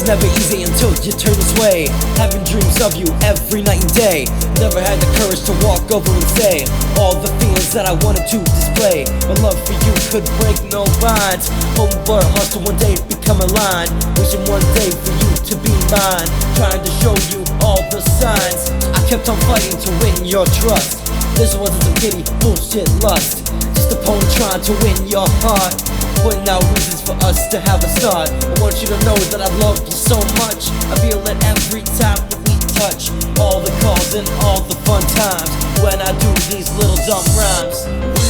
never easy until you turn this way. Having dreams of you every night and day. Never had the courage to walk over and say all the feelings that I wanted to display. My love for you could break no bonds. Hoping for a hustle one day to become a line. Wishing one day for you to be mine. Trying to show you all the signs. I kept on fighting to win your trust. This wasn't some pity, bullshit lust. Just a poem trying to win your heart. Putting out reasons for us to have a start. I want you to know that I love you so much. I feel it every time that we touch. All the calls and all the fun times when I do these little dumb rhymes.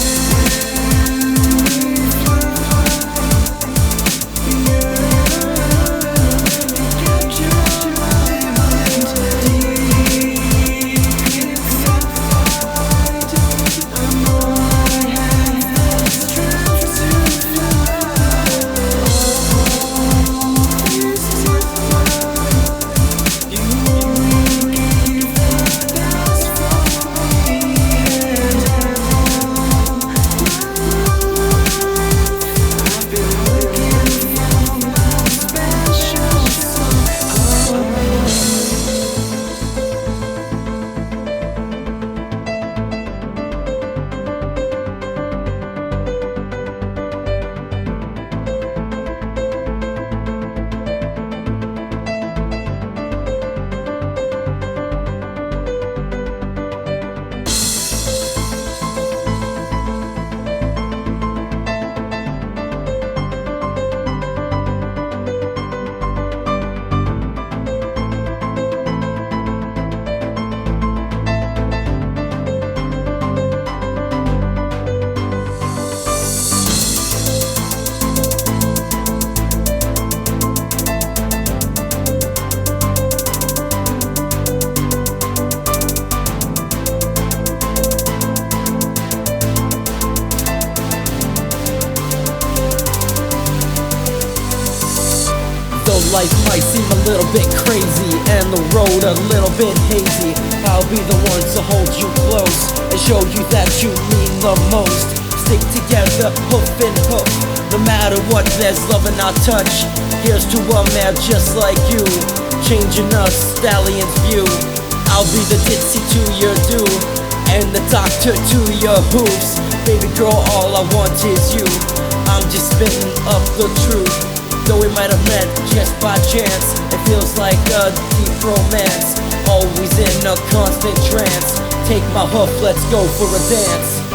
Life might seem a little bit crazy and the road a little bit hazy. I'll be the one to hold you close and show you that you mean the most. Stick together, hoof and hoof. No matter what, there's love in our touch. Here's to a man just like you, changing us, stallion's view. I'll be the ditzy to your doom and the doctor to your hooves. Baby girl, all I want is you. I'm just spitting up the truth. Though we might have met just by chance, it feels like a deep romance. Always in a constant trance. Take my hoof, let's go for a dance.